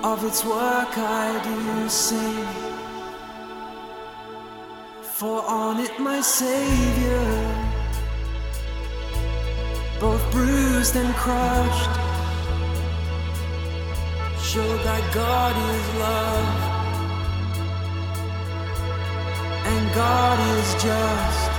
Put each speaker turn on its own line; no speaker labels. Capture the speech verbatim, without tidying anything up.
Of its work I do sing, for on it my Savior, both bruised and crushed, showed that God is love and God is just.